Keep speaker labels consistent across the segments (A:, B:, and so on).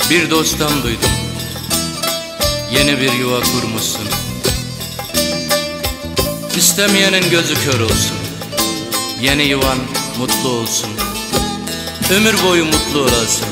A: Bir dosttan duydum, yeni bir yuva kurmuşsun. İstemeyenin gözü kör olsun, yeni yuvan mutlu olsun. Ömür boyu mutlu olasın.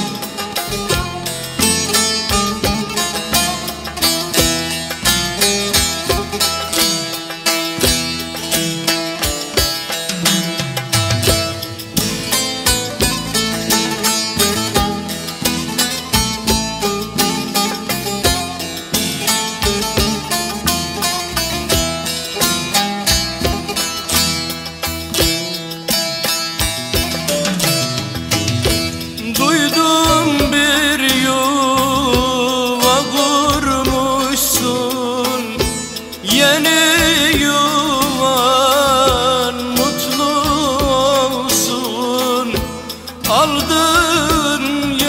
A: Duydum bir yuva kurmuşsun, yeni yuvan mutlu olsun. Aldın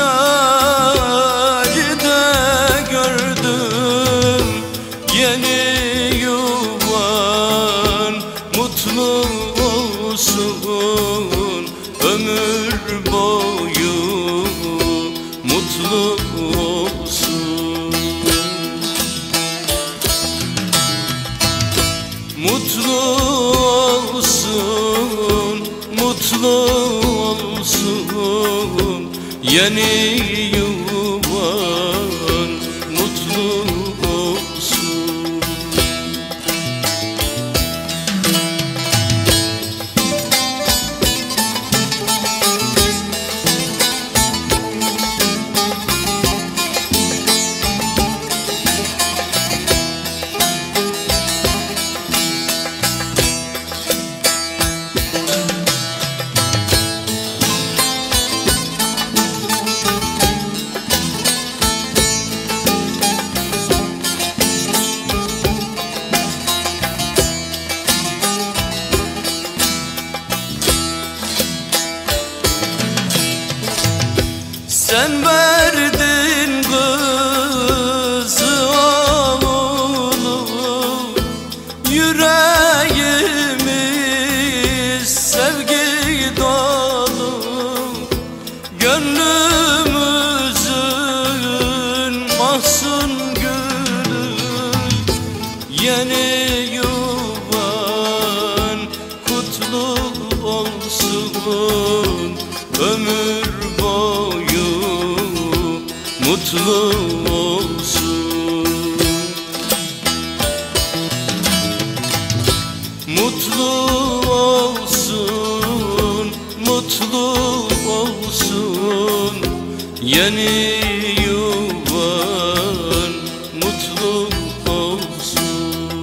A: yâri de gördüm, yeni yuvan mutlu olsun. Ömür boyu mutlu olsun. Mutlu olsun, mutlu olsun. Yeni yuvan mutlu olsun. Sen verdin kızı oğlum, yüreğimiz sevgi dolu. Gönlümüzün mahzun gülü, yeni yuvan kutlu olsun. Ömür boyu mutlu olsun. Mutlu olsun, mutlu olsun. Yeni yuvan mutlu olsun.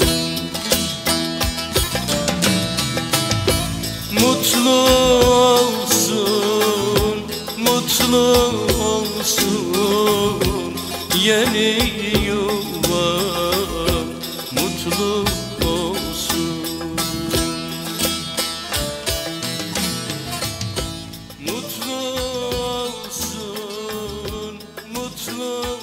A: Mutlu olsun, mutlu olsun. Yeni yuvan mutlu olsun. Mutlu olsun, mutlu